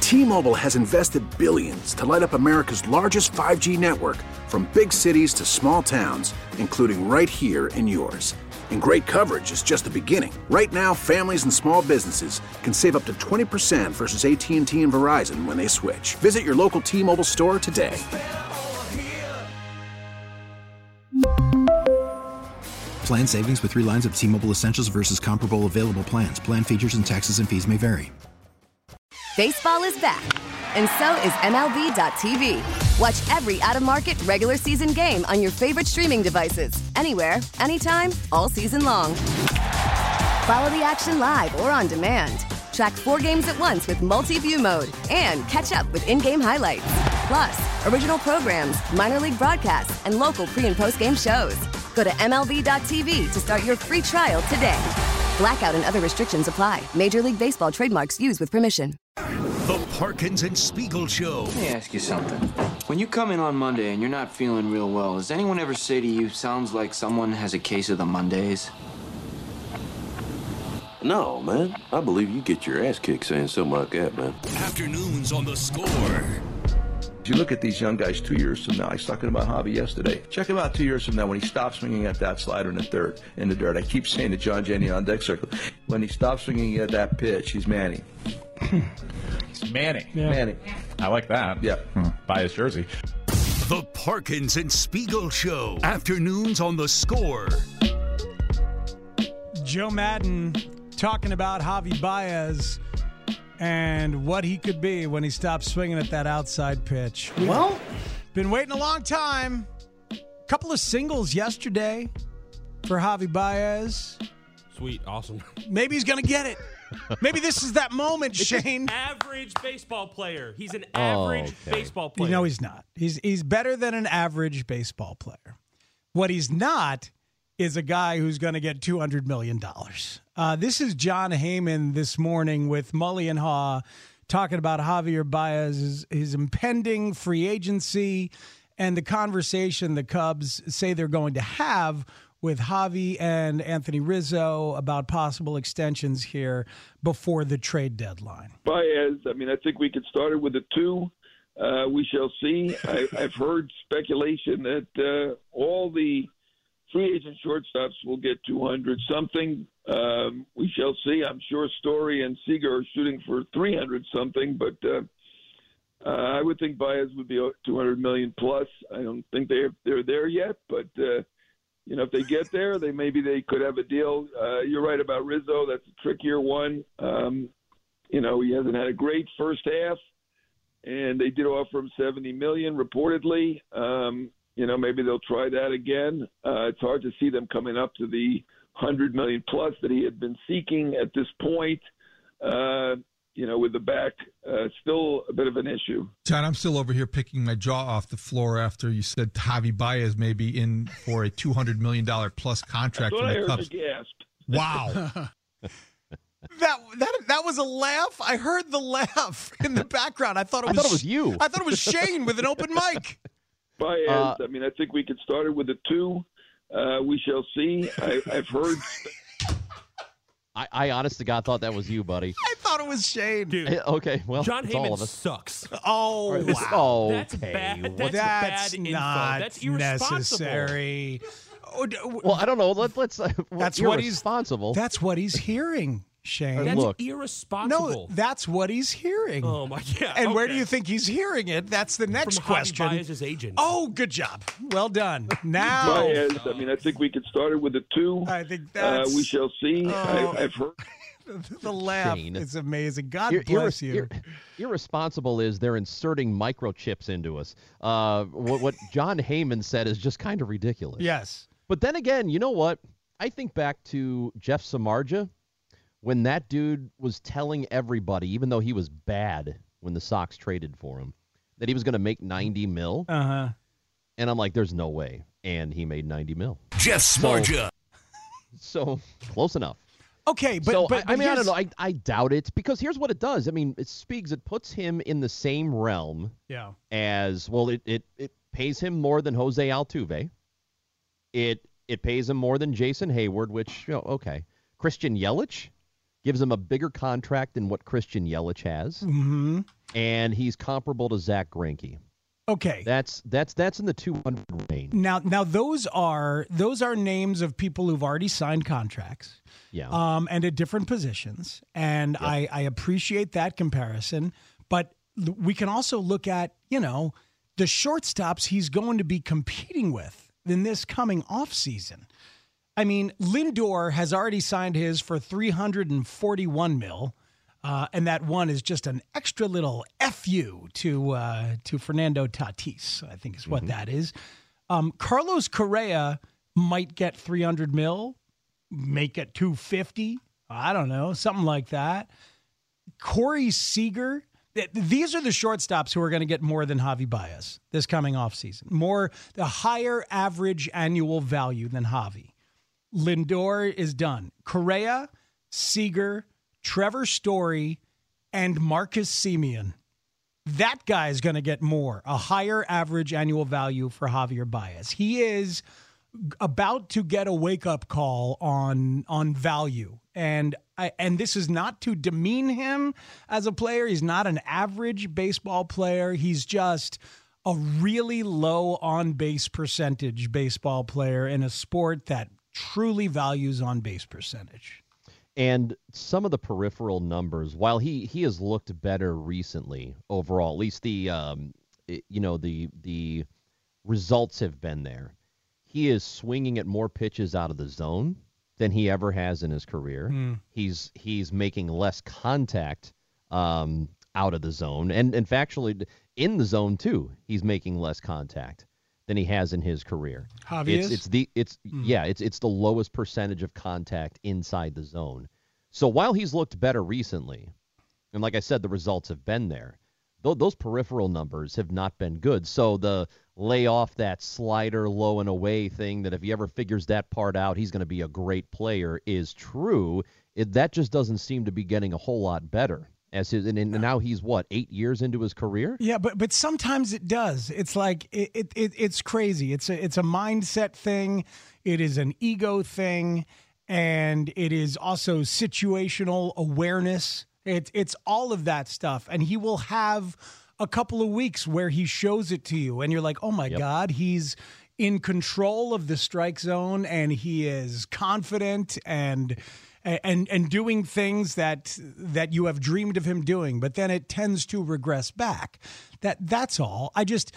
T-Mobile has invested billions to light up America's largest 5G network, from big cities to small towns, including right here in yours. And great coverage is just the beginning. Right now, families and small businesses can save up to 20% versus AT&T and Verizon when they switch. Visit your local T-Mobile store today. Plan savings with 3 lines of T-Mobile Essentials versus comparable available plans. Plan features and taxes and fees may vary. Baseball is back, and so is MLB.tv. Watch every out-of-market regular season game on your favorite streaming devices, anywhere, anytime, all season long. Follow the action live or on demand. Track 4 games at once with multi-view mode and catch up with in-game highlights. Plus, original programs, minor league broadcasts, and local pre- and post-game shows. Go to MLB.tv to start your free trial today. Blackout and other restrictions apply. Major League Baseball trademarks used with permission. The Parkins and Spiegel Show. Let me ask you something. When you come in on Monday and you're not feeling real well, does anyone ever say to you, sounds like someone has a case of the Mondays? No, man. I believe you get your ass kicked saying something like that, man. Afternoons on The Score. If you look at these young guys 2 years from now, I was talking about Javi yesterday. Check him out 2 years from now when he stops swinging at that slider in the dirt. I keep saying to John Janney on deck circle, when he stops swinging at that pitch, he's Manny. It's Manny. Yeah. Manny. I like that. Yeah. Buy his jersey. The Parkins and Spiegel Show. Afternoons on The Score. Joe Madden talking about Javi Baez and what he could be when he stops swinging at that outside pitch. Well, been waiting a long time. Couple of singles yesterday for Javi Baez. Sweet, awesome. Maybe he's going to get it. Maybe this is that moment, Shane. Average baseball player. He's an average baseball player. No, he's not. He's better than an average baseball player. What he's not is a guy who's going to get $200 million. This is Jon Heyman this morning with Mully and Haw talking about Javier Baez, his impending free agency, and the conversation the Cubs say they're going to have with Javi and Anthony Rizzo about possible extensions here before the trade deadline. Baez, I think we could start it with a 2. We shall see. I've heard speculation that all the free agent shortstops will get 200 something. We shall see. I'm sure Story and Seager are shooting for 300 something, but I would think Baez would be 200 million plus. I don't think they're there yet, but if they get there, maybe they could have a deal. You're right about Rizzo. That's a trickier one. He hasn't had a great first half, and they did offer him $70 million reportedly. Maybe they'll try that again. It's hard to see them coming up to the $100 million plus that he had been seeking at this point. With the back, still a bit of an issue. John, I'm still over here picking my jaw off the floor after you said Javi Baez may be in for a $200 million plus contract for the Cubs. Wow. That was a laugh. I heard the laugh in the background. I thought it was you. I thought it was Shane with an open mic. Baez, I think we could start it with a 2. We shall see. I've heard. I honest to God thought that was you, buddy. I thought it was Shane. Dude, okay, well, John it's all Heyman of us. sucks. Oh, right, wow. That's bad. That's bad info. That's irresponsible. Necessary. Well, I don't know. Let's. That's what he's responsible. That's what he's hearing, Shane. That's irresponsible. No, that's what he's hearing. Oh my God! And where do you think he's hearing it? That's the next From question. Javi Baez's agent. Oh, good job. Well done. Now, Baez, I think we could start it with a 2. I think that's. We shall see. I've heard. The laugh is amazing. God bless you. Irresponsible is they're inserting microchips into us. What Jon Heyman said is just kind of ridiculous. Yes. But then again, you know what? I think back to Jeff Samardzija when that dude was telling everybody, even though he was bad when the Sox traded for him, that he was going to make $90 million. Uh-huh. And I'm like, there's no way. And he made $90 million. Jeff Samardzija. So close enough. Okay, but I don't know. I doubt it because here's what it does. I mean, it puts him in the same realm. Yeah. As well, it pays him more than Jose Altuve. It pays him more than Jason Hayward, which okay. Christian Yelich gives him a bigger contract than what Christian Yelich has. Mm-hmm. and he's comparable to Zach Greinke. Okay, that's in the 200 range. Now those are names of people who've already signed contracts, and at different positions, and yep. I appreciate that comparison. But we can also look at the shortstops he's going to be competing with in this coming offseason. I mean, Lindor has already signed his for $341 million. And that one is just an extra little FU to Fernando Tatis, I think is what that is. Carlos Correa might get $300 million, make it $250. I don't know, something like that. Corey Seager. These are the shortstops who are going to get more than Javi Baez this coming offseason. The higher average annual value than Javi. Lindor is done. Correa, Seager, Trevor Story, and Marcus Semien. That guy is going to get more, a higher average annual value for Javier Baez. He is about to get a wake-up call on value. And this is not to demean him as a player. He's not an average baseball player. He's just a really low on-base percentage baseball player in a sport that truly values on-base percentage. And some of the peripheral numbers, while he has looked better recently overall, at least the results have been there. He is swinging at more pitches out of the zone than he ever has in his career. He's making less contact out of the zone, and factually in the zone too, he's making less contact than he has in his career. It's the lowest percentage of contact inside the zone. So while he's looked better recently, and like I said, the results have been there, those peripheral numbers have not been good. So the lay off that slider low and away thing that if he ever figures that part out, he's going to be a great player is true. That just doesn't seem to be getting a whole lot better. And now he's 8 years into his career? Yeah, but sometimes it does. It's like it's crazy. It's a mindset thing. It is an ego thing, and it is also situational awareness. It's all of that stuff, and he will have a couple of weeks where he shows it to you, and you're like, oh my God, he's in control of the strike zone, and he is confident and doing things that you have dreamed of him doing, but then it tends to regress back. That's all. I just,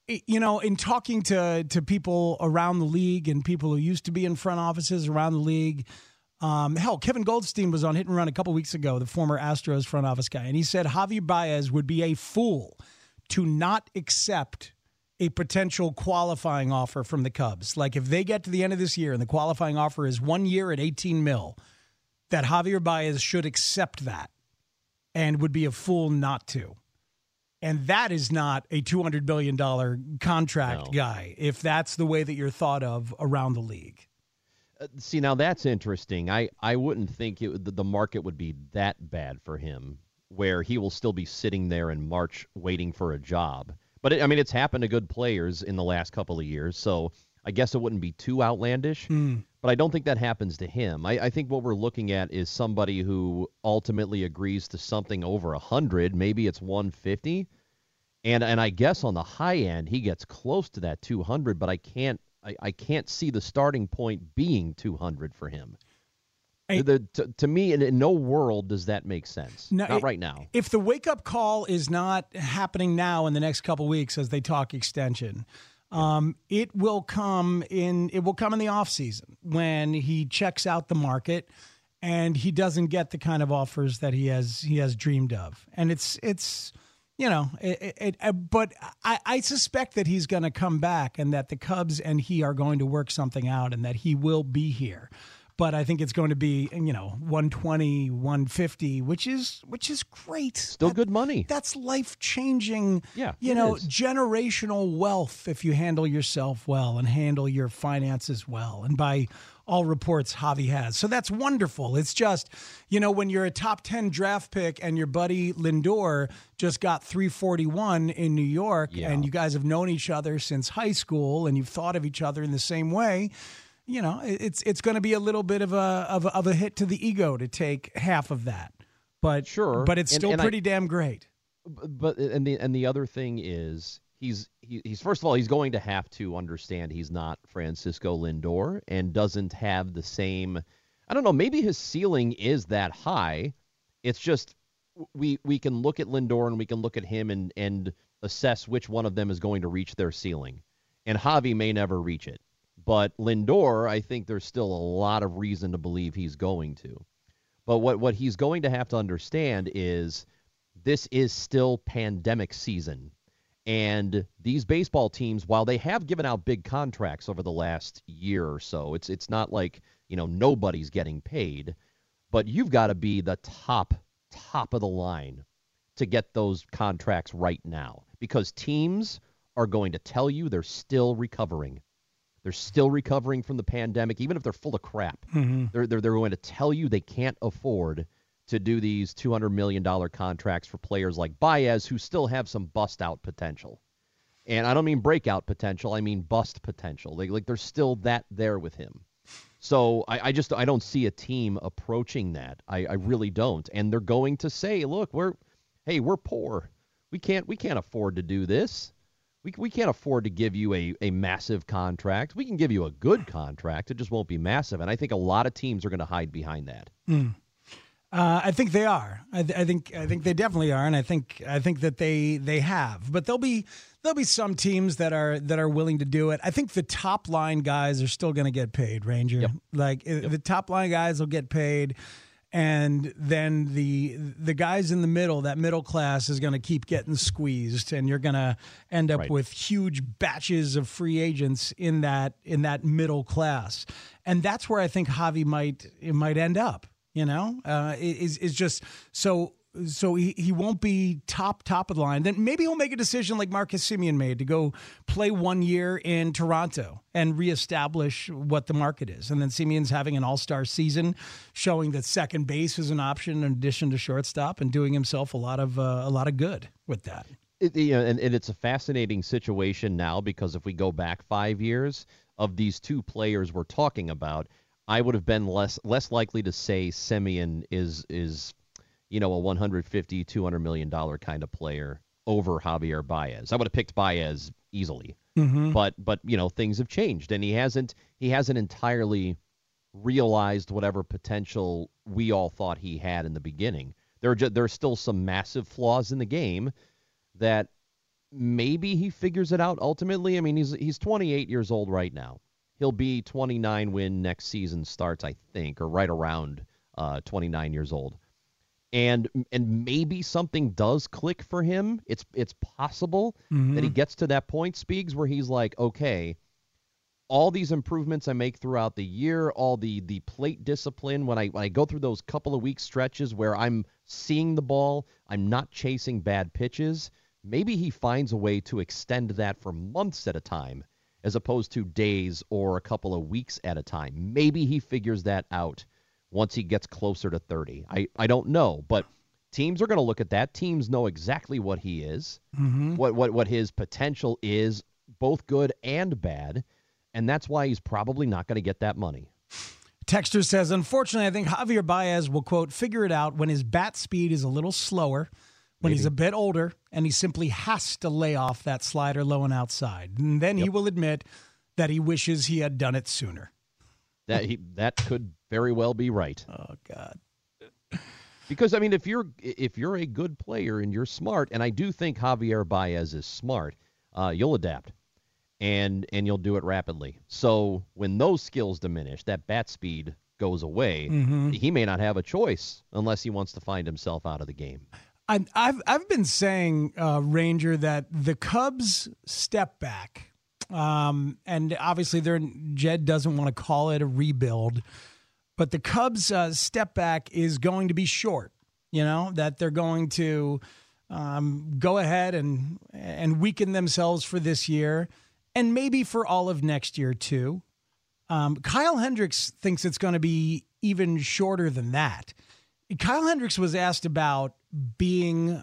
in talking to people around the league and people who used to be in front offices around the league, Kevin Goldstein was on Hit and Run a couple weeks ago, the former Astros front office guy, and he said Javi Baez would be a fool to not accept a potential qualifying offer from the Cubs. Like if they get to the end of this year and the qualifying offer is 1 year at $18 million, that Javier Baez should accept that and would be a fool not to. And that is not a $200 billion contract guy, if that's the way that you're thought of around the league. See, now that's interesting. I wouldn't think the market would be that bad for him, where he will still be sitting there in March waiting for a job. But, it's happened to good players in the last couple of years, so I guess it wouldn't be too outlandish. But I don't think that happens to him. I think what we're looking at is somebody who ultimately agrees to something over 100. Maybe it's 150. And I guess on the high end, he gets close to that 200, but I can't see the starting point being 200 for him. To me, in no world does that make sense. Not right now. If the wake-up call is not happening now in the next couple weeks as they talk extension, it will come in the offseason when he checks out the market and he doesn't get the kind of offers that he has dreamed of. And but I suspect that he's going to come back and that the Cubs and he are going to work something out and that he will be here. But I think it's going to be, 120, 150, which is great. Still good money. That's life-changing, generational wealth if you handle yourself well and handle your finances well. And by all reports, Javi has. So that's wonderful. It's just, when you're a top 10 draft pick and your buddy Lindor just got 341 in New York and you guys have known each other since high school and you've thought of each other in the same way, it's going to be a little bit of a hit to the ego to take half of that, but sure, but it's still pretty damn great. But the other thing is he's first of all, he's going to have to understand he's not Francisco Lindor and doesn't have the same. I don't know. Maybe his ceiling is that high. It's just we can look at Lindor and we can look at him and assess which one of them is going to reach their ceiling. And Javi may never reach it. But Lindor, I think there's still a lot of reason to believe he's going to. But what he's going to have to understand is this is still pandemic season. And these baseball teams, while they have given out big contracts over the last year or so, it's not like, nobody's getting paid. But you've got to be the top of the line to get those contracts right now. Because teams are going to tell you they're still recovering. They're still recovering from the pandemic, even if they're full of crap. Mm-hmm. They're going to tell you they can't afford to do these $200 million contracts for players like Baez, who still have some bust-out potential. And I don't mean breakout potential. I mean bust potential. There's still that there with him. So I don't see a team approaching that. I really don't. And they're going to say, look, we're poor. We can't afford to do this. We can't afford to give you a massive contract. We can give you a good contract. It just won't be massive. And I think a lot of teams are going to hide behind that. I think they are. I think they definitely are, and I think that they have. But there'll be some teams that are willing to do it. I think the top line guys are still going to get paid, Ranger. Yep. The top line guys will get paid. And then the guys in the middle, that middle class is going to keep getting squeezed, and you're going to end up with huge batches of free agents in that middle class. And that's where I think Javi might end up, is just so he won't be top of the line. Then maybe he'll make a decision like Marcus Semien made to go play 1 year in Toronto and reestablish what the market is. And then Semien's having an all-star season, showing that second base is an option in addition to shortstop, and doing himself a lot of good with that. And it's a fascinating situation now, because if we go back 5 years of these two players we're talking about, I would have been less likely to say Semien is a $150, $200 million kind of player over Javier Baez. I would have picked Baez easily. Mm-hmm. But things have changed, and he hasn't entirely realized whatever potential we all thought he had in the beginning. There are still some massive flaws in the game that maybe he figures it out ultimately. I mean, he's 28 years old right now. He'll be 29 when next season starts, I think, or right around 29 years old. And maybe something does click for him. It's possible that he gets to that point, Speegs, where he's like, okay, all these improvements I make throughout the year, all the plate discipline, when I go through those couple of week stretches where I'm seeing the ball, I'm not chasing bad pitches, maybe he finds a way to extend that for months at a time as opposed to days or a couple of weeks at a time. Maybe he figures that out once he gets closer to 30. I don't know, but teams are going to look at that. Teams know exactly what he is, what his potential is, both good and bad, and that's why he's probably not going to get that money. Texter says, unfortunately, I think Javier Baez will, quote, figure it out when his bat speed is a little slower, when he's a bit older, and he simply has to lay off that slider low and outside. And then he will admit that he wishes he had done it sooner. That could very well be right. Oh, God. Because, I mean, if you're a good player and you're smart, and I do think Javier Baez is smart, you'll adapt, and you'll do it rapidly. So when those skills diminish, that bat speed goes away, he may not have a choice unless he wants to find himself out of the game. I've been saying, Ranger, that the Cubs step back, and obviously Jed doesn't want to call it a rebuild, but the Cubs step back is going to be short, that they're going to go ahead and weaken themselves for this year and maybe for all of next year too. Kyle Hendricks thinks it's going to be even shorter than that. Kyle Hendricks was asked about being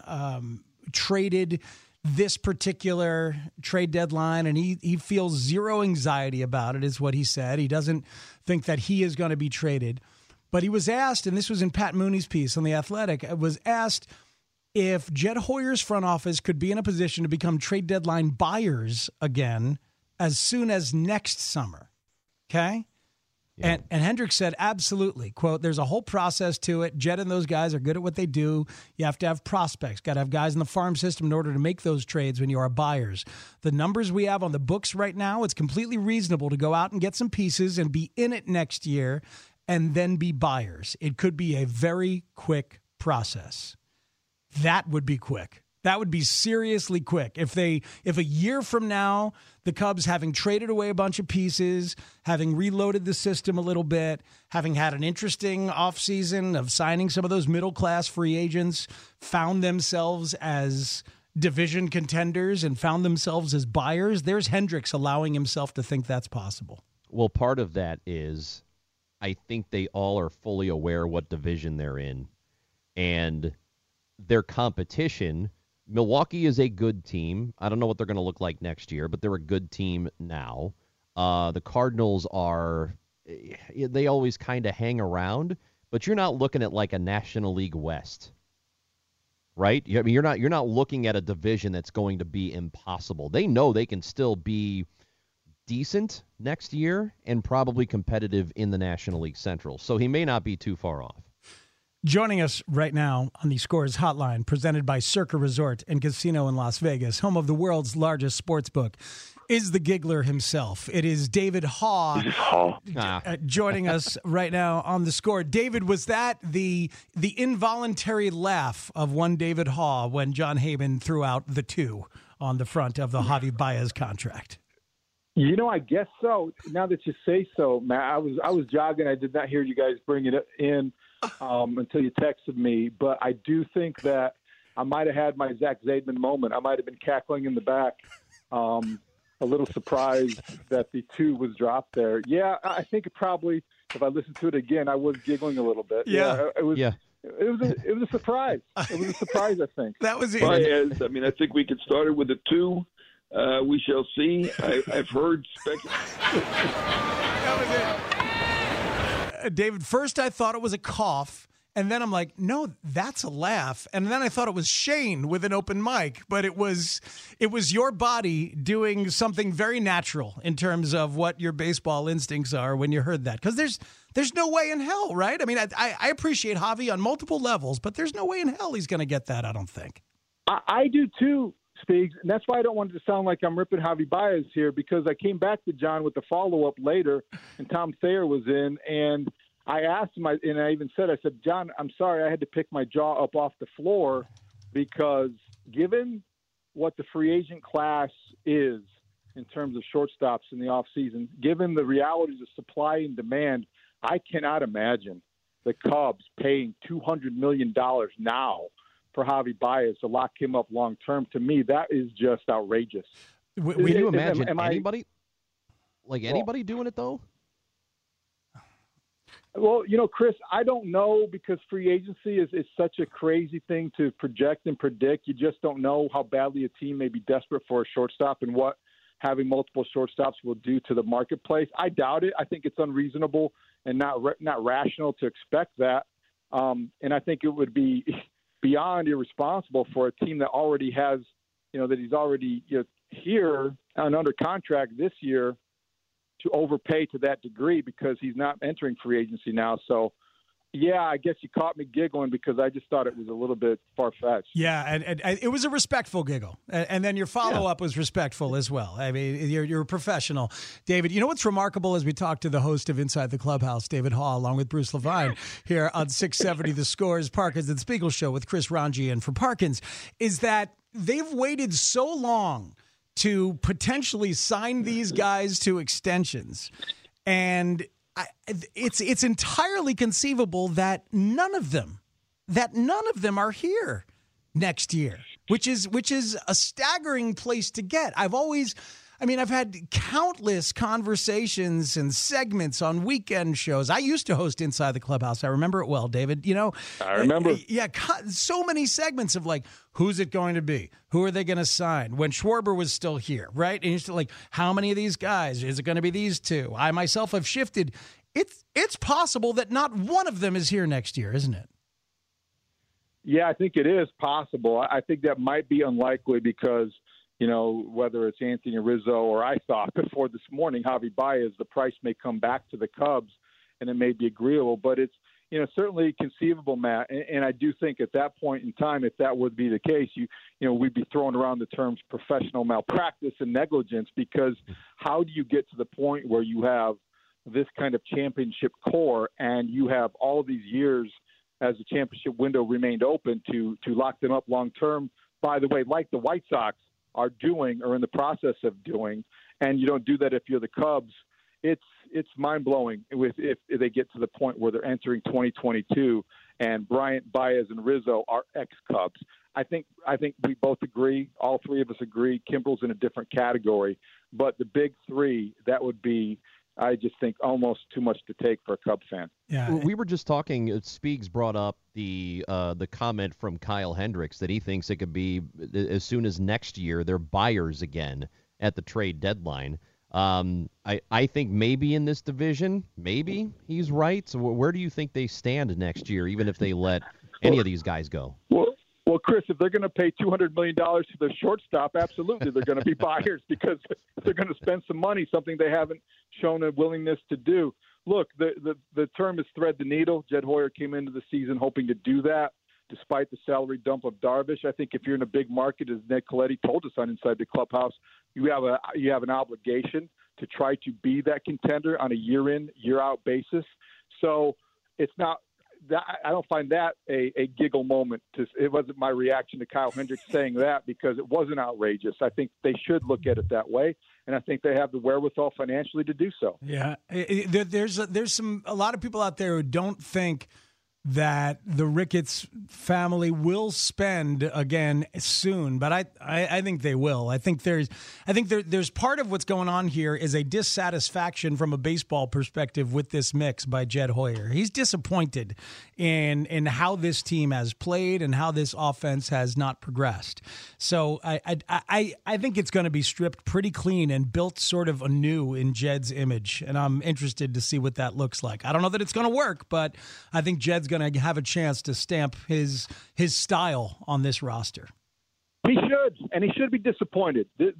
traded this particular trade deadline, and he feels zero anxiety about it, is what he said. He doesn't think that he is going to be traded. But he was asked, and this was in Pat Mooney's piece on The Athletic, was asked if Jed Hoyer's front office could be in a position to become trade deadline buyers again as soon as next summer. Okay? Yeah. And Hendricks said, absolutely. Quote, there's a whole process to it. Jed and those guys are good at what they do. You have to have prospects. Got to have guys in the farm system in order to make those trades when you are buyers. The numbers we have on the books right now, it's completely reasonable to go out and get some pieces and be in it next year and then be buyers. It could be a very quick process. That would be quick. That would be seriously quick. If a year from now, the Cubs, having traded away a bunch of pieces, having reloaded the system a little bit, having had an interesting offseason of signing some of those middle-class free agents, found themselves as division contenders and found themselves as buyers, there's Hendricks allowing himself to think that's possible. Well, part of that is I think they all are fully aware what division they're in. And their competition, Milwaukee is a good team. I don't know what they're going to look like next year, but they're a good team now. The Cardinals they always kind of hang around, but you're not looking at like a National League West, right? I mean, you're not looking at a division that's going to be impossible. They know they can still be decent next year and probably competitive in the National League Central. So he may not be too far off. Joining us right now on the Scores Hotline, presented by Circa Resort and Casino in Las Vegas, home of the world's largest sports book, is the giggler himself. It is David Haugh joining us right now on the Score. David, was that the involuntary laugh of one David Haugh when Jon Heyman threw out the 2 on the front of the Javi Baez contract? You know, I guess so. Now that you say so, Matt, I was jogging. I did not hear you guys bring it in until you texted me. But I do think that I might have had my Zach Zaidman moment. I might have been cackling in the back, a little surprised that the 2 was dropped there. Yeah, I think it probably, if I listened to it again, I was giggling a little bit. Yeah. It was a surprise. It was a surprise, I think. That was it. I mean, I think we could start it with a 2. We shall see. I've heard speculation. That was it. David, first I thought it was a cough, and then I'm like, no, that's a laugh. And then I thought it was Shane with an open mic, but it was your body doing something very natural in terms of what your baseball instincts are when you heard that. Because there's no way in hell, right? I mean, I appreciate Javi on multiple levels, but there's no way in hell he's going to get that, I don't think. I do too, Speaks, and that's why I don't want it to sound like I'm ripping Javi Baez here, because I came back to John with the follow-up later, and Tom Thayer was in, and I asked him, and I even said, John, I'm sorry I had to pick my jaw up off the floor, because given what the free agent class is in terms of shortstops in the offseason, given the realities of supply and demand, I cannot imagine the Cubs paying $200 million now for Javi Baez to lock him up long term. To me, that is just outrageous. Can you imagine anybody doing it though? Well, you know, Chris, I don't know, because free agency is such a crazy thing to project and predict. You just don't know how badly a team may be desperate for a shortstop and what having multiple shortstops will do to the marketplace. I doubt it. I think it's unreasonable and not rational to expect that. And I think it would be beyond irresponsible for a team that already has, that he's already here and under contract this year to overpay to that degree, because he's not entering free agency now. So, yeah, I guess you caught me giggling because I just thought it was a little bit far-fetched. Yeah, and it was a respectful giggle. And then your follow-up was respectful as well. I mean, you're a professional. David, you know what's remarkable as we talk to the host of Inside the Clubhouse, David Haugh, along with Bruce Levine, here on 670 The Scores, Parkins and Spiegel Show with Chris Ranji and for Parkins, is that they've waited so long to potentially sign these guys to extensions. And it's entirely conceivable that none of them are here next year, which is a staggering place to get. I've had countless conversations and segments on weekend shows. I used to host Inside the Clubhouse. I remember it well, David. I remember. Yeah, so many segments of like, who's it going to be? Who are they going to sign? When Schwarber was still here, right? And you're still like, how many of these guys? Is it going to be these 2? I myself have shifted. It's possible that not one of them is here next year, isn't it? Yeah, I think it is possible. I think that might be unlikely because, whether it's Anthony Rizzo or I thought before this morning, Javi Baez, the price may come back to the Cubs and it may be agreeable. But it's, certainly conceivable, Matt. And I do think at that point in time, if that would be the case, we'd be throwing around the terms professional malpractice and negligence, because how do you get to the point where you have this kind of championship core and you have all these years as the championship window remained open to lock them up long term, by the way, like the White Sox are doing or in the process of doing, and you don't do that if you're the Cubs. It's mind-blowing if they get to the point where they're entering 2022 and Bryant, Baez, and Rizzo are ex-Cubs. I think we both agree, all three of us agree, Kimbrel's in a different category. But the big three, that would be, I just think, almost too much to take for a Cub fan. Yeah, we were just talking, Speegs brought up the comment from Kyle Hendricks that he thinks it could be as soon as next year they're buyers again at the trade deadline. I think maybe in this division, maybe he's right. So where do you think they stand next year, even if they let any of these guys go? Well, Chris, if they're going to pay $200 million to the shortstop, absolutely they're going to be buyers, because they're going to spend some money, something they haven't shown a willingness to do. Look, the term is thread the needle. Jed Hoyer came into the season hoping to do that, despite the salary dump of Darvish. I think if you're in a big market, as Ned Colletti told us on Inside the Clubhouse, you have an obligation to try to be that contender on a year-in, year-out basis. So it's not that I don't find that a giggle moment. It wasn't my reaction to Kyle Hendricks saying that, because it wasn't outrageous. I think they should look at it that way, and I think they have the wherewithal financially to do so. Yeah, there's a lot of people out there who don't think that the Ricketts family will spend again soon, but I think they will. I think there's part of what's going on here is a dissatisfaction from a baseball perspective with this mix by Jed Hoyer. He's disappointed in how this team has played and how this offense has not progressed. So I think it's going to be stripped pretty clean and built sort of anew in Jed's image, and I'm interested to see what that looks like. I don't know that it's going to work, but I think Jed's going to have a chance to stamp his style on this roster. He should, and he should be disappointed. There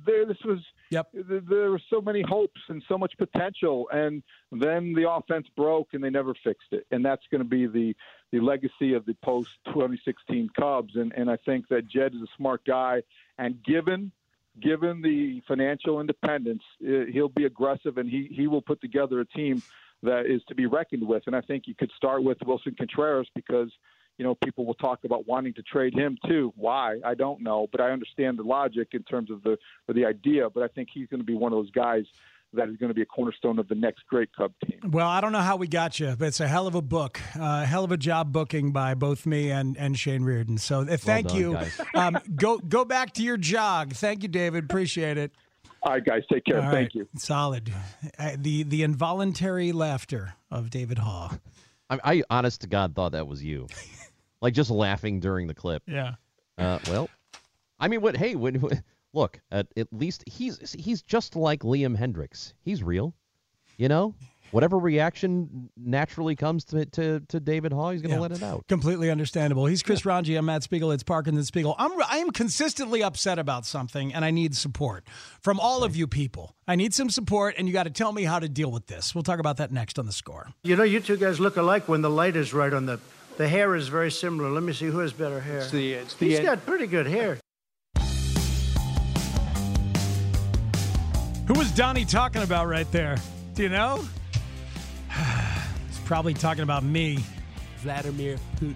were so many hopes and so much potential, and then the offense broke and they never fixed it. And that's going to be the legacy of the post-2016 Cubs. And I think that Jed is a smart guy, and given the financial independence, he'll be aggressive, and he will put together a team that is to be reckoned with. And I think you could start with Wilson Contreras, because people will talk about wanting to trade him too. Why? I don't know, but I understand the logic in terms of the idea. But I think he's going to be one of those guys that is going to be a cornerstone of the next great Cub team. Well, I don't know how we got you, but it's a hell of a book, hell of a job booking by both me and Shane Reardon. So thank you. Go back to your jog. Thank you, David. Appreciate it. All right, guys, take care. All Thank you. Solid. The involuntary laughter of David Haugh. I honest to God thought that was you. Like just laughing during the clip. Yeah. Well, I mean, look, at least he's just like Liam Hendricks. He's real. Whatever reaction naturally comes to David Haugh, he's going to let it out. Completely understandable. He's Chris Ranji. I'm Matt Spiegel. It's Parkins and Spiegel. I am consistently upset about something, and I need support from all of you people. I need some support, and you got to tell me how to deal with this. We'll talk about that next on The Score. You two guys look alike when the light is right on the hair is very similar. Let me see who has better hair. He's got pretty good hair. Who was Donnie talking about right there? Do you know? He's probably talking about me. Vladimir Putin.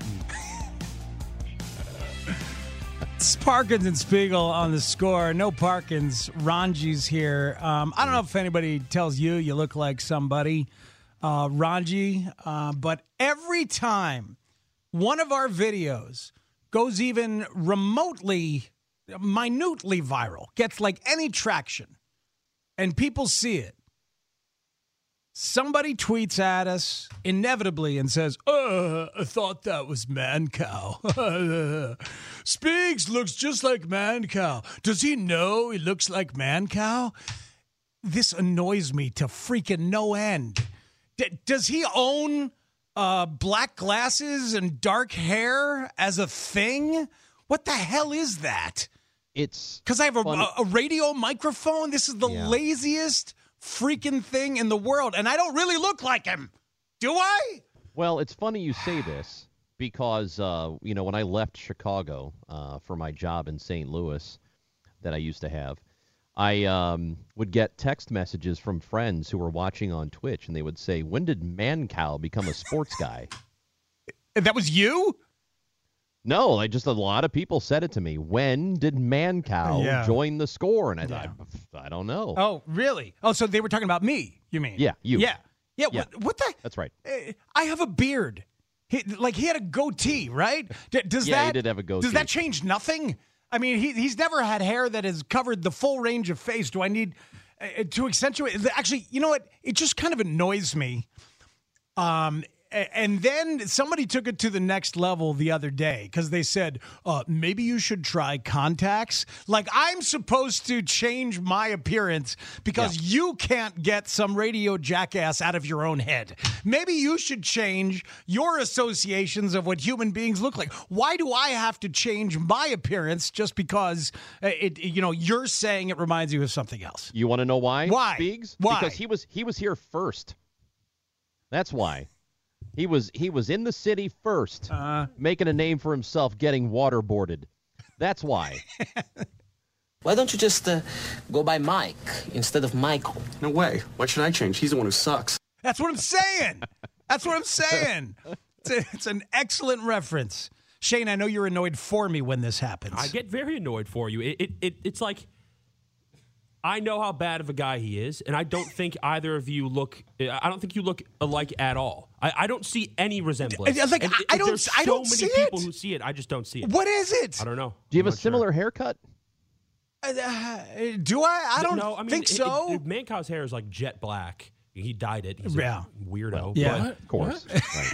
It's Parkins and Spiegel on The Score. No Parkins. Ranji's here. I don't know if anybody tells you look like somebody, Ranji, but every time one of our videos goes even minutely viral, gets like any traction, and people see it, somebody tweets at us inevitably and says, I thought that was Man Cow. Spiggs looks just like Man Cow. Does he know he looks like Man Cow? This annoys me to freaking no end. Does he own black glasses and dark hair as a thing? What the hell is that? It's because I have a radio microphone. This is the laziest freaking thing in the world, and I don't really look like him. Do I? Well, it's funny you say this because, when I left Chicago for my job in St. Louis that I used to have, I would get text messages from friends who were watching on Twitch, and they would say, when did Mancow become a sports guy? That was you? No, a lot of people said it to me. When did Mancow join the score? And I thought, I don't know. Oh, really? Oh, so they were talking about me, you mean? Yeah, you. Yeah. What the? That's right. I have a beard. He had a goatee, right? He did have a goatee. Does that change nothing? I mean, he's never had hair that has covered the full range of face. Do I need to accentuate? Actually, you know what? It just kind of annoys me. And then somebody took it to the next level the other day because they said, maybe you should try contacts. Like I'm supposed to change my appearance because you can't get some radio jackass out of your own head. Maybe you should change your associations of what human beings look like. Why do I have to change my appearance just because you're saying it reminds you of something else? You want to know why? Why? Speaks? Why? Because he was here first. That's why. He was in the city first, making a name for himself, getting waterboarded. That's why. Why don't you just go by Mike instead of Michael? No way. Why should I change? He's the one who sucks. That's what I'm saying. It's an excellent reference. Shane, I know you're annoyed for me when this happens. I get very annoyed for you. It's like I know how bad of a guy he is, and I don't think either of you look. I don't think you look alike at all. I don't see any resemblance. There's so many people who see it. I just don't see it. What is it? I don't know. Do you have a similar haircut? Do I? I don't think so. Mancow's hair is like jet black. He dyed it. He's a weirdo. Yeah, of course.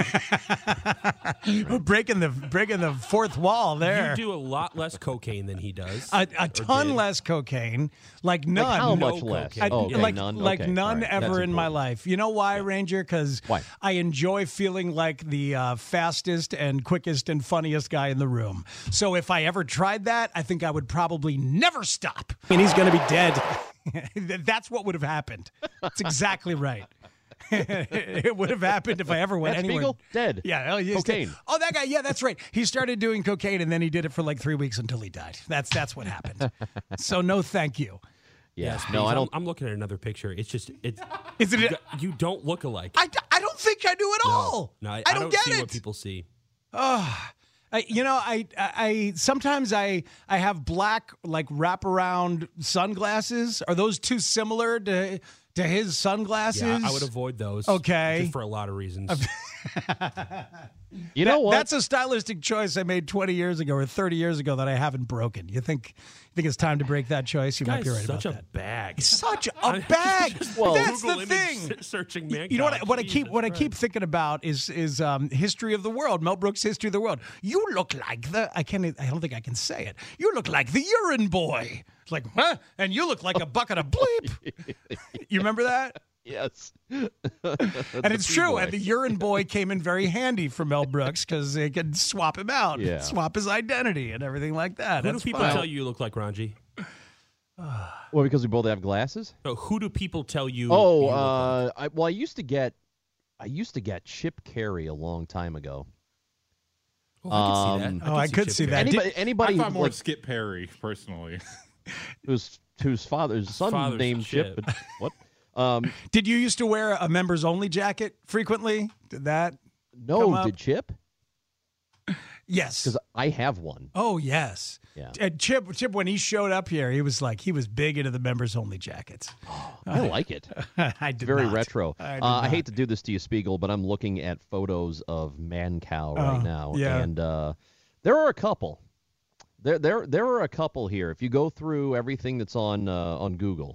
breaking the fourth wall there. You do a lot less cocaine than he does. A ton less cocaine, like none. Like how much less? None. Like none right. ever in my life. You know why, Ranger? Because I enjoy feeling like the fastest and quickest and funniest guy in the room. So if I ever tried that, I think I would probably never stop. And he's going to be dead. That's what would have happened. That's exactly right. It would have happened if I ever went anywhere. Spiegel, dead. Yeah, cocaine. Dead. Oh, that guy. Yeah, that's right. He started doing cocaine and then he did it for like 3 weeks until he died. That's what happened. So no, thank you. Yeah, no, I don't. I'm looking at another picture. It's just you don't look alike. I don't think I do at all. No, I don't get see it. what people see. I sometimes I have black like wraparound sunglasses. Are those too similar to his sunglasses? Yeah, I would avoid those. Okay, just for a lot of reasons. You know what? That's a stylistic choice I made 20 years ago or 30 years ago that I haven't broken. You think it's time to break that choice? You might be right about that. Such a bag. Such a bag. Well, that's Google the thing. Searching Mancow. You know what I keep thinking about is history of the world. Mel Brooks' History of the World. You look like I don't think I can say it. You look like the urine boy. It's like, huh? And you look like a bucket of bleep. You remember that? Yes. And it's true. And the urine boy came in very handy for Mel Brooks because they could swap him out, swap his identity and everything like that. Who do people tell you look like, Ranji? Well, because we both have glasses? No, who do people tell you? Oh, you look like? I used to get Chip Carey a long time ago. Oh, I could see that. I could see that. Anybody? I thought more Skip Perry, personally. whose son named Chip. But what? Did you used to wear a members only jacket frequently? Did that? No, did Chip? Yes, because I have one. Oh yes, yeah. Chip, when he showed up here, he was big into the members only jackets. Oh, I like it. I did very not. retro. I hate to do this to you, Spiegel, but I'm looking at photos of Mancow right now, and there are a couple. There are a couple here. If you go through everything that's on Google,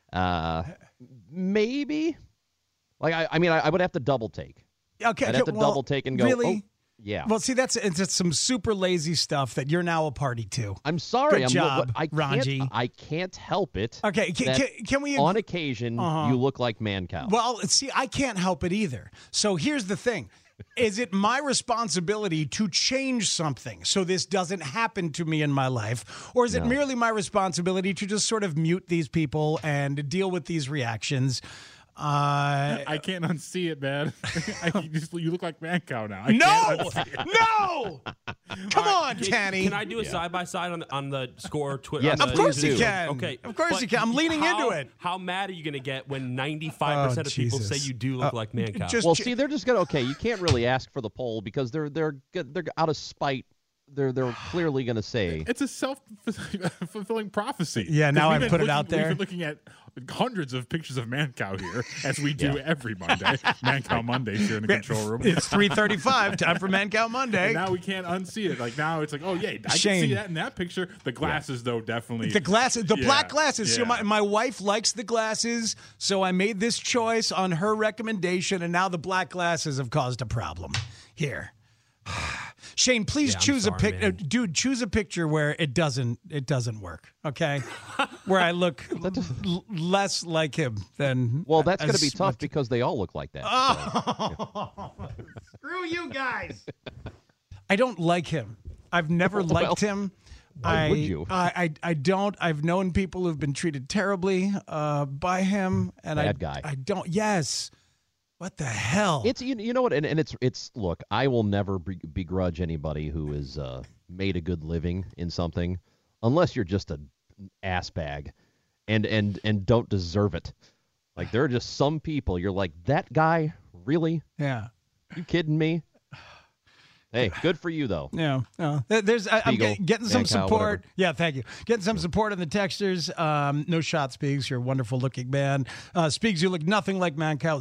maybe. Like I would have to double take. Okay, I'd have to double take and go. Really? Oh, yeah. Well, see, it's some super lazy stuff that you're now a party to. I'm sorry. Good job, Ranji. I can't help it. Okay, can we? On occasion, you look like Mancow. Well, see, I can't help it either. So here's the thing. is it my responsibility to change something so this doesn't happen to me in my life? Or is it merely my responsibility to just sort of mute these people and deal with these reactions? I can't unsee it, man. You look like Mancow now. No! Come on, Tanny. Can I do a side-by-side on the score? Twitter? Yes, of course you can. Okay. Of course you can. I'm leaning into it. How mad are you going to get when 95% of people say you do look like Mancow? Well, see, they're just going to, okay, you can't really ask for the poll because they're out of spite. They're clearly going to say. It's a self-fulfilling prophecy. Yeah, now I've put it out there. We've been looking at hundreds of pictures of Mancow here, as we do every Monday. Mancow Mondays here in the control room. It's 3:35, time for Mancow Monday. And now we can't unsee it. Like, now it's like, oh, yeah, I can see that in that picture. The glasses, though, definitely. The glasses, the black glasses. Yeah. So my wife likes the glasses, so I made this choice on her recommendation, and now the black glasses have caused a problem here. Shane, please choose a picture. Dude, choose a picture where it doesn't work, okay? Where I look less like him than. Well, that's going to be tough because they all look like that. Oh, screw you guys. I don't like him. I've never liked him. Why would you? I don't. I've known people who've been treated terribly by him. And Bad guy. I don't. Yes. What the hell? It's you know what, and it's look. I will never begrudge anybody who has made a good living in something, unless you're just an ass bag, and don't deserve it. Like there are just some people you're like, that guy really? Yeah. You kidding me? Hey, good for you though. Yeah, there's I'm getting some support. Whatever. Yeah, thank you. Getting some support in the texters. No shot, Speaks. You're a wonderful looking man. Speaks, you look nothing like Mancow.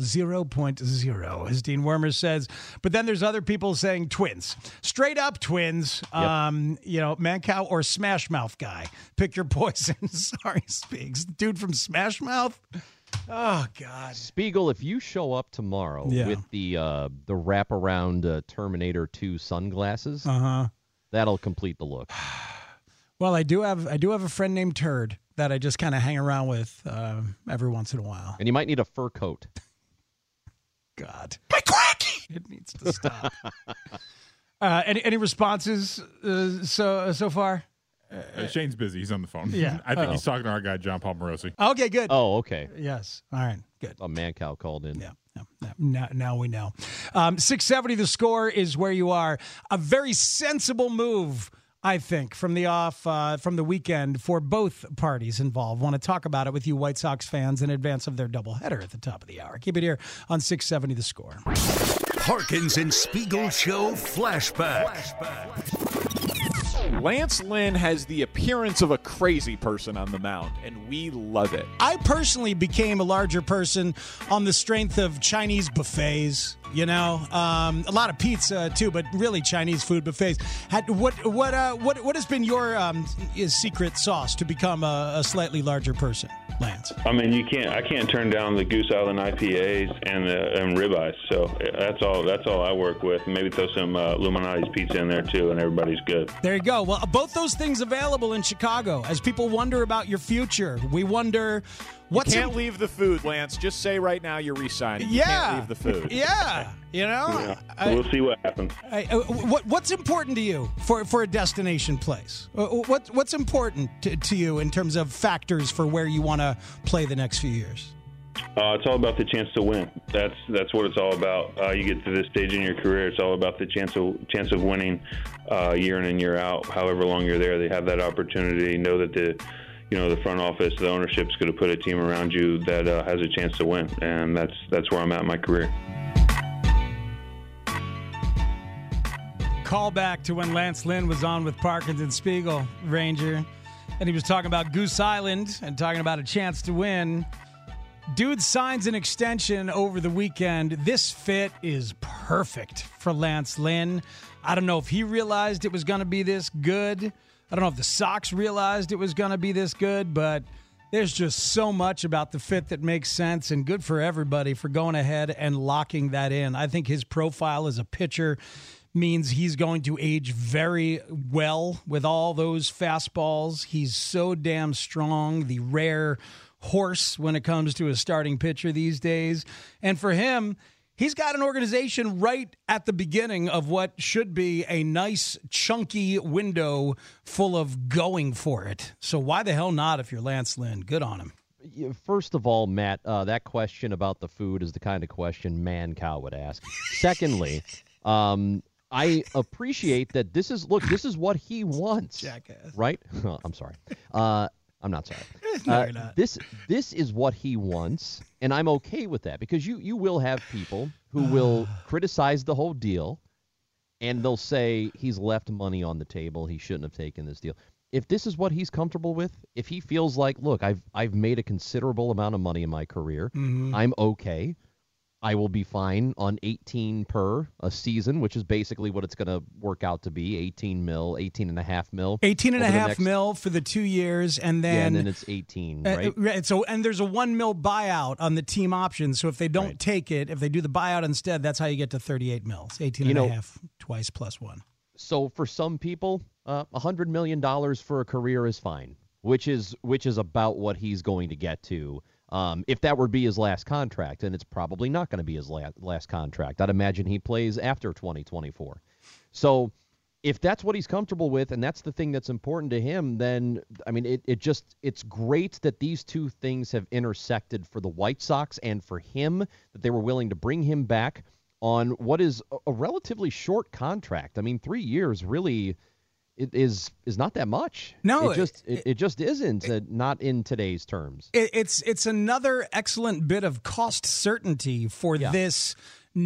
0.0, as Dean Wormer says. But then there's other people saying twins, straight up twins. Yep. Mancow or Smash Mouth guy. Pick your poison. Sorry, Speaks. Dude from Smash Mouth. Oh God, Spiegel! If you show up tomorrow with the wraparound Terminator 2 sunglasses, that'll complete the look. Well, I do have a friend named Turd that I just kind of hang around with every once in a while, and you might need a fur coat. God, my quack! It needs to stop. Any responses so far? Shane's busy. He's on the phone. Yeah. I think he's talking to our guy, John Paul Morosi. Okay, good. Oh, okay. Yes. All right, good. A Mancow called in. Yeah. Now we know. 670 the score is where you are. A very sensible move, I think, from the weekend for both parties involved. Want to talk about it with you White Sox fans in advance of their doubleheader at the top of the hour. Keep it here on 670 the score. Parkins and Spiegel Show Flashback. Lance Lynn has the appearance of a crazy person on the mound, and we love it. I personally became a larger person on the strength of Chinese buffets. A lot of pizza too, but really Chinese food buffets. What has been your secret sauce to become a slightly larger person, Lance? I mean, I can't turn down the Goose Island IPAs and ribeyes. So that's all I work with. Maybe throw some Illuminati's pizza in there too, and everybody's good. There you go. Well, both those things available in Chicago. As people wonder about your future, we wonder. You can't leave the food, Lance. Just say right now you're re-signing. You can't leave the food. Yeah. We'll see what happens. What's important to you for a destination place? What's important to you in terms of factors for where you want to play the next few years? It's all about the chance to win. That's what it's all about. You get to this stage in your career, it's all about the chance of winning year in and year out. However long you're there, they have that opportunity. Know that the front office, the ownership's going to put a team around you that has a chance to win, and that's where I'm at in my career. Call back to when Lance Lynn was on with Parkins and Spiegel, Ranger, and he was talking about Goose Island and talking about a chance to win. Dude signs an extension over the weekend. This fit is perfect for Lance Lynn. I don't know if he realized it was going to be this good. I don't know if the Sox realized it was going to be this good, but there's just so much about the fit that makes sense, and good for everybody for going ahead and locking that in. I think his profile as a pitcher means he's going to age very well with all those fastballs. He's so damn strong, the rare horse when it comes to a starting pitcher these days. And for him, He's got an organization right at the beginning of what should be a nice, chunky window full of going for it. So why the hell not if you're Lance Lynn? Good on him. First of all, Matt, that question about the food is the kind of question Mancow would ask. Secondly, I appreciate that this is what he wants. Jackass. Right? I'm sorry. I'm not sorry. No, you're not. This is what he wants, and I'm okay with that because you will have people who will criticize the whole deal, and they'll say he's left money on the table. He shouldn't have taken this deal. If this is what he's comfortable with, if he feels like, look, I've made a considerable amount of money in my career, I'm okay. I will be fine on 18 per a season, which is basically what it's going to work out to be, 18 mil, 18.5 mil. 18.5 mil for the 2 years, and then it's 18, right? And there's a $1 million buyout on the team option. So if they don't take it, if they do the buyout instead, that's how you get to 38 mil. 18.5 twice plus one. So for some people, $100 million for a career is fine, which is about what he's going to get to. If that would be his last contract, and it's probably not going to be his last contract. I'd imagine he plays after 2024. So if that's what he's comfortable with, and that's the thing that's important to him, then, I mean, it's great that these two things have intersected for the White Sox and for him, that they were willing to bring him back on what is a relatively short contract. I mean, 3 years really is not that much. No, it just isn't. Not in today's terms. It's another excellent bit of cost certainty for this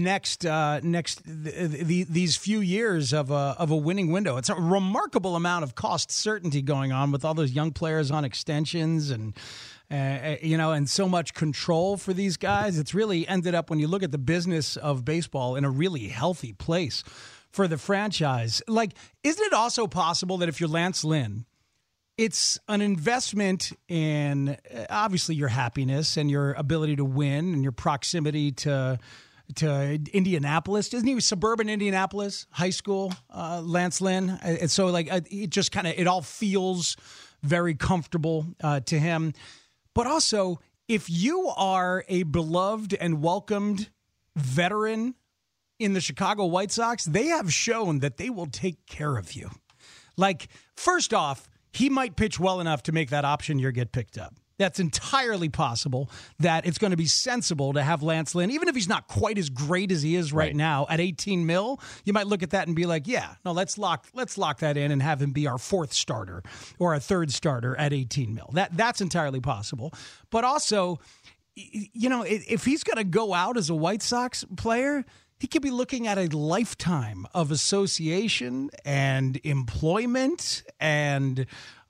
these few years of a winning window. It's a remarkable amount of cost certainty going on with all those young players on extensions and so much control for these guys. It's really ended up, when you look at the business of baseball, in a really healthy place for the franchise. Like, isn't it also possible that if you're Lance Lynn, it's an investment in obviously your happiness and your ability to win and your proximity to Indianapolis? Isn't he suburban Indianapolis high school, Lance Lynn? And so it just it all feels very comfortable to him. But also, if you are a beloved and welcomed veteran in the Chicago White Sox, they have shown that they will take care of you. Like, first off, he might pitch well enough to make that option year get picked up. That's entirely possible, that it's going to be sensible to have Lance Lynn, even if he's not quite as great as he is right now at 18 mil. You might look at that and be like, yeah, no, let's lock that in and have him be our fourth starter or a third starter at 18 mil. That's entirely possible. But also, if he's going to go out as a White Sox player, he could be looking at a lifetime of association and employment and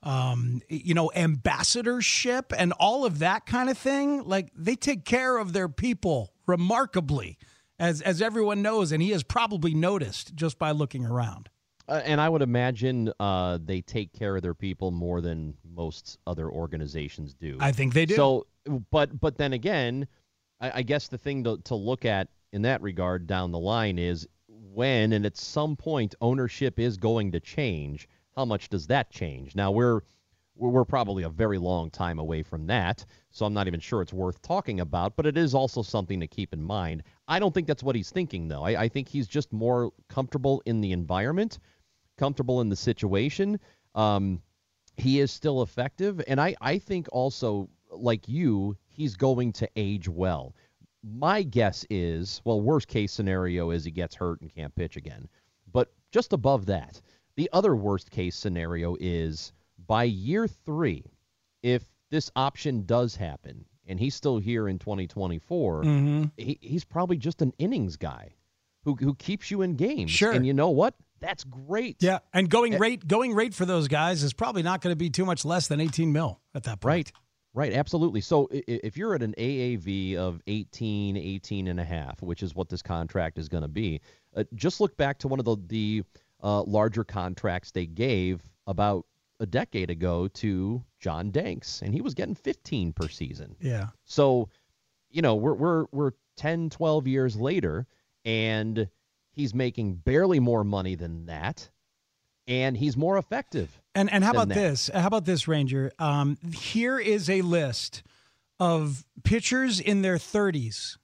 ambassadorship and all of that kind of thing. Like, they take care of their people remarkably, as everyone knows, and he has probably noticed just by looking around. And I would imagine they take care of their people more than most other organizations do. I think they do. So, but then again, I guess the thing to look at in that regard down the line is when, and at some point, ownership is going to change. How much does that change? Now, we're probably a very long time away from that, so I'm not even sure it's worth talking about, but it is also something to keep in mind. I don't think that's what he's thinking, though. I think he's just more comfortable in the environment, comfortable in the situation. He is still effective, and I think also, like you, he's going to age well. My guess is, well, worst case scenario is he gets hurt and can't pitch again. But just above that, the other worst case scenario is by year 3, if this option does happen and he's still here in 2024, he's probably just an innings guy who keeps you in games. Sure. And you know what? That's great. Yeah, and going rate for those guys is probably not going to be too much less than 18 mil at that point. Right, absolutely. So if you're at an AAV of 18 and a half, which is what this contract is going to be, just look back to one of the larger contracts they gave about a decade ago to John Danks, and he was getting 15 per season. Yeah. So, we're 10, 12 years later, and he's making barely more money than that, and he's more effective. And how about this? How about this, Ranger? Here is a list of pitchers in their 30s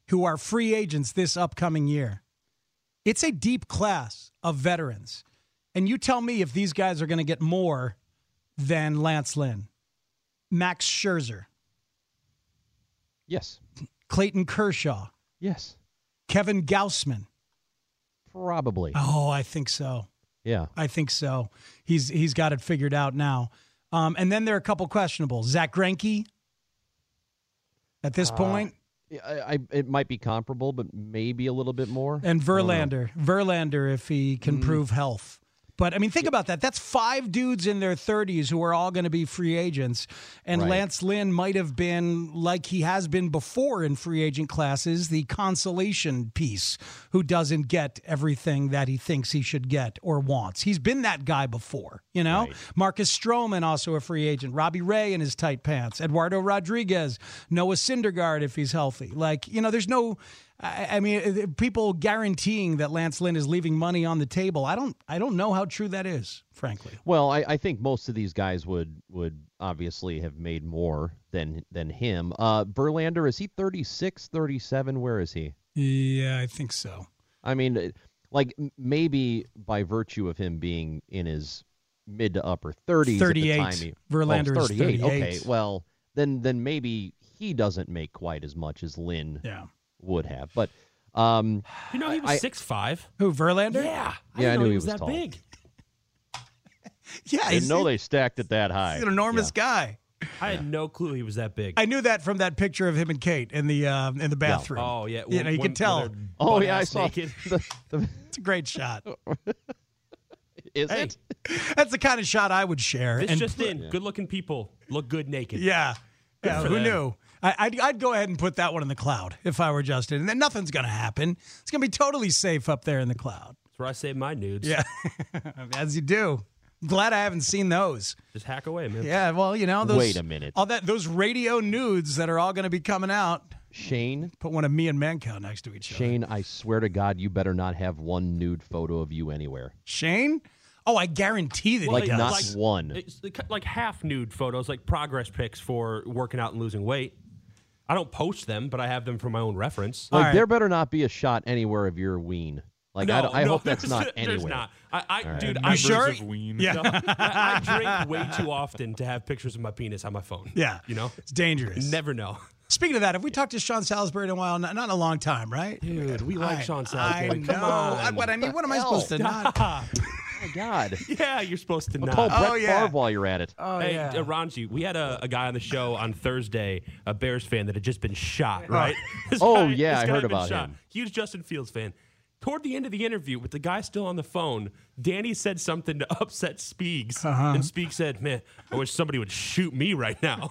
who are free agents this upcoming year. It's a deep class of veterans. And you tell me if these guys are going to get more than Lance Lynn. Max Scherzer. Yes. Clayton Kershaw. Yes. Kevin Gausman. Probably. Oh, I think so. Yeah. I think so. He's got it figured out now. And then there are a couple questionables. Zach Greinke at this point. It might be comparable, but maybe a little bit more. And Verlander. Verlander, if he can prove health. But, I mean, think about that. That's 5 dudes in their 30s who are all going to be free agents. And Right. Lance Lynn might have been, like he has been before in free agent classes, the consolation piece who doesn't get everything that he thinks he should get or wants. He's been that guy before, you know? Right. Marcus Stroman, also a free agent. Robbie Ray in his tight pants. Eduardo Rodriguez. Noah Syndergaard if he's healthy. Like, you know, there's no... I mean, people guaranteeing that Lance Lynn is leaving money on the table. I don't know how true that is, frankly. Well, I think most of these guys would obviously have made more than him. Verlander, is he 36, 37? Where is he? Yeah, I think so. I mean, like maybe by virtue of him being in his mid to upper 30s 38. at the time. Verlander is 38. Okay, well, then maybe he doesn't make quite as much as Lynn would have. But you know, he was 6'5". Who, Verlander? Yeah. I knew he was that tall. big. Yeah, I didn't know they stacked it that high. He's an enormous guy. I had no clue he was that big. I knew that from that picture of him and Kate in the bathroom. Oh, yeah. You know, you can tell. Oh, yeah, I saw. Naked. It's a great shot. Is it? That's the kind of shot I would share. This And- just in. Good-looking people look good naked. Yeah. Yeah, for who them. knew? I'd go ahead and put that one in the cloud if I were Justin. And then nothing's going to happen. It's going to be totally safe up there in the cloud. That's where I save my nudes. Yeah, as you do. Glad I haven't seen those. Just hack away, man. Yeah, well, you know, those, Wait a minute. those radio nudes that are all going to be coming out. Shane? Put one of me and Mancow next to each other. Shane, I swear to God, you better not have one nude photo of you anywhere. Shane? Oh, I guarantee that Like he does. not one. It's like half nude photos, like progress pics for working out and losing weight. I don't post them, but I have them for my own reference. Like there better not be a shot anywhere of your ween. Like I hope that's not there's anywhere. not. Dude, You sure? Yeah. No, I drink way too often to have pictures of my penis on my phone. Yeah. You know? It's dangerous. You never know. Speaking of that, have we talked to Sean Salisbury in a while? Not in a long time, right? Dude, we like Sean Salisbury. I know. Come on. But I mean, what am I supposed to not? Oh, my God. Yeah, you're supposed to I'll not. call Brett Favre while you're at it. Oh, Hey, yeah. Ranji, we had a guy on the show on Thursday, a Bears fan that had just been shot, right? Oh, This yeah, I guy heard had been about shot. him. Huge Justin Fields fan. Toward the end of the interview, with the guy still on the phone, Danny said something to upset Speaks. And Speaks said, man, I wish somebody would shoot me right now.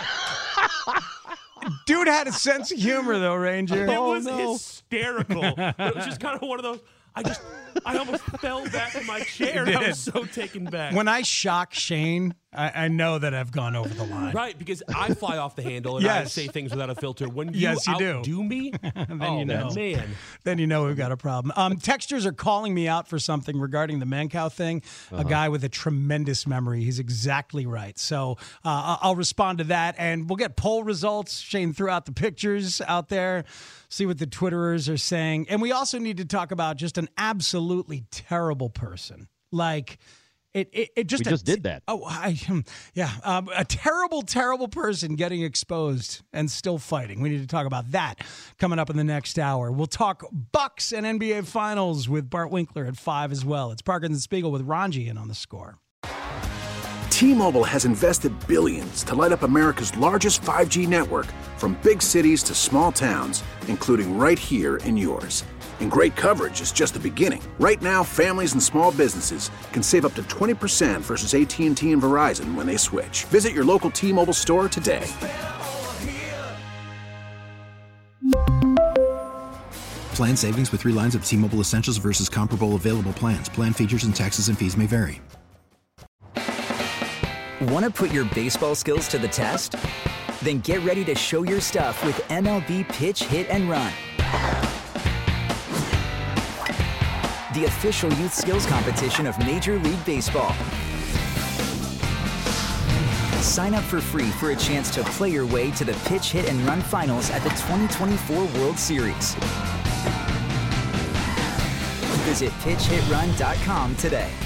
Dude had a sense of humor, though, Ranger. It was hysterical. But it was just kind of one of those, I almost fell back in my chair. I was so taken back. When I shock Shane, I know that I've gone over the line. Right, because I fly off the handle and I Yes. say things without a filter. When you Yes, you do. outdo me, Then you know. man. Then you know we've got a problem. Texters are calling me out for something regarding the Mancow thing. A guy with a tremendous memory. He's exactly right. So I'll respond to that, and we'll get poll results. Shane threw out the pictures out there. See what the Twitterers are saying. And we also need to talk about just an absolutely terrible person. Like... It just We just did that. Oh, a terrible, terrible person getting exposed and still fighting. We need to talk about that coming up in the next hour. We'll talk Bucks and NBA Finals with Bart Winkler at 5 as well. It's Parkins and Spiegel with Ranji in on the score. T-Mobile has invested billions to light up America's largest 5G network, from big cities to small towns, including right here in yours. And great coverage is just the beginning. Right now, families and small businesses can save up to 20% versus AT&T and Verizon when they switch. Visit your local T-Mobile store today. Plan savings with 3 lines of T-Mobile Essentials versus comparable available plans. Plan features and taxes and fees may vary. Want to put your baseball skills to the test? Then get ready to show your stuff with MLB Pitch, Hit, and Run. The official youth skills competition of Major League Baseball. Sign up for free for a chance to play your way to the Pitch Hit and Run Finals at the 2024 World Series. Visit PitchHitRun.com today.